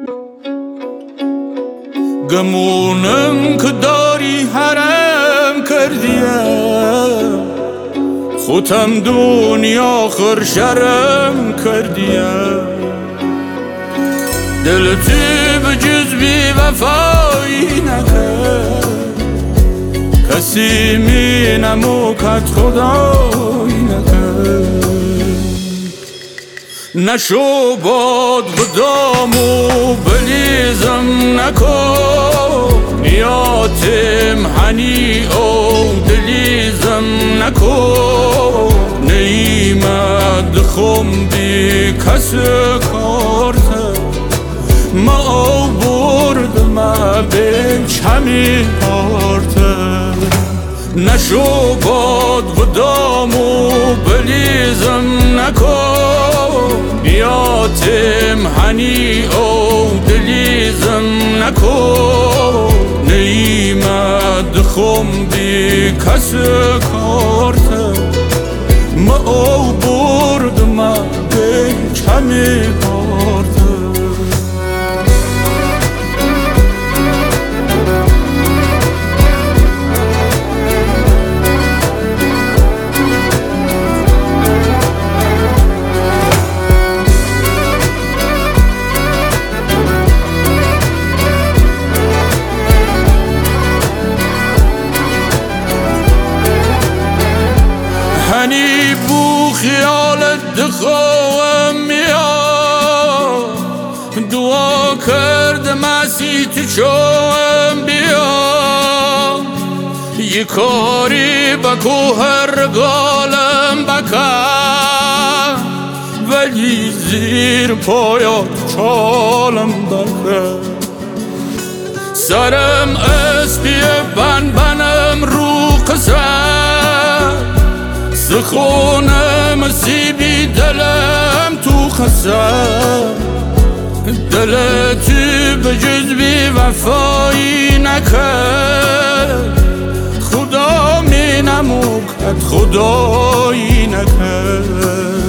گمونم که داری حرم کردیم، خودم دنیا خر شرم کردیم. دل تو به جز بی وفایی نکرد، کسی می نموکد خدایی نکرد. نشو باد بدامو بلیزم نکن، نیاتم هنی او دلیزم نکن. نیمد خم بی کس کارت، ما او برد ما بینچ همی پارت. نشو باد بدامو بلیزم نکن، نیاتم هنی او دلیزم نکن. نیمد خم بی کس کارت، ما او برد ما بینچ همی پارت. هنی بو خیالت دخواهم میاد، دعا کردم اسی تو چوهم بیاد. یه کاری بکو هر گالم بکن، ولی زیر پایات چالم بکن. سرم اسپی بنم رو قصد، سخونم سیبی دلم تو خسد. دل تو به جز بی وفایی نکرد، خدا می نموکد خدایی نکرد.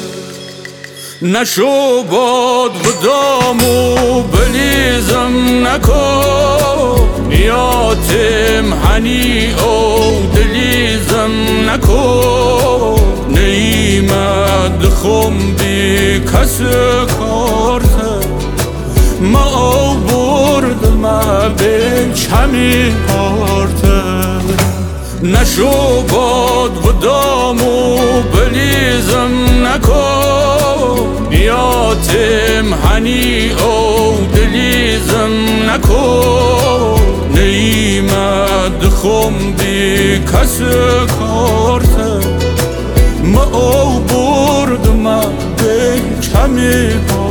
نشو باد بدامو بلیزم نکن، نیاتم هنی او دلیزم نکن. نیمد خم بی کس کارت، ما او برد ما بینچ همی پارت. نشو باد بدامو بلیزم نکن، نیاتم هنی او دلیزم نکن. نیمد خم بی کس کارت، ما او برد ما بینچ همی پارت.